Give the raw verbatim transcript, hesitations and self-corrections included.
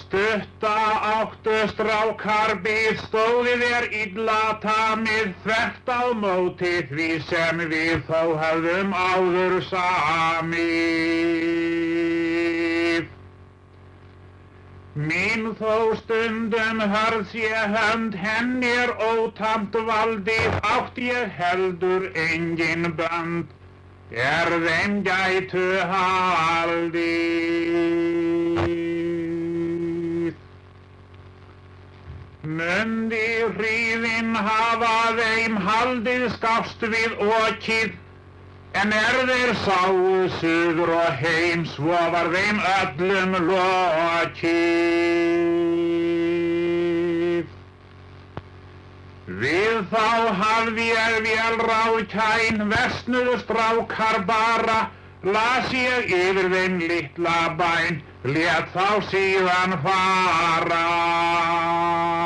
Stutta áttu strákar bið, stóði þér illa tamið, þvert á móti því sem við þó höfðum áður samið. Mín þó stundum hörð sé hönd, henni er ótamt valdið, átt ég heldur engin bönd, er þeim gætu haldið. Mundi hríðin hafa þeim haldið skást við okið, en er þeir sáu suður og heim, svo var þeim öllum lokið. Við þá hafði ég vel ráðkæn, versnuðu strákar bara, las ég yfir þeim litla bæn, lét þá síðan fara.